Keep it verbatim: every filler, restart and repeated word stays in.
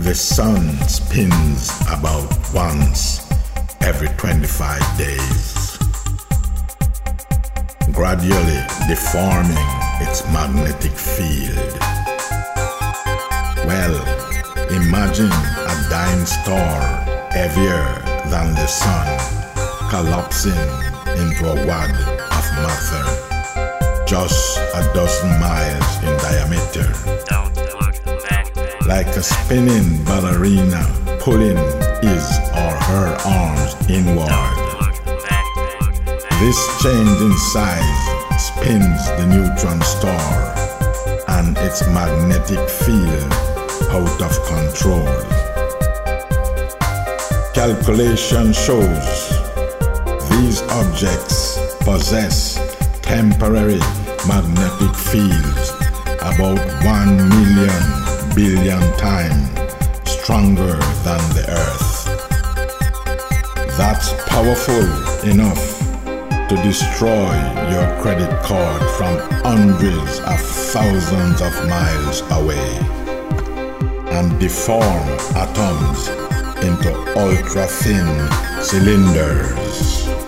The sun spins about once every twenty-five days, gradually deforming its magnetic field. Well, imagine a dying star heavier than the sun collapsing into a wad of matter, just a dozen miles in diameter. Like a spinning ballerina pulling his or her arms inward. This change in size spins the neutron star and its magnetic field out of control. Calculation shows these objects possess temporary magnetic fields about one million billion times stronger than the Earth. That's powerful enough to destroy your credit card from hundreds of thousands of miles away and deform atoms into ultra-thin cylinders.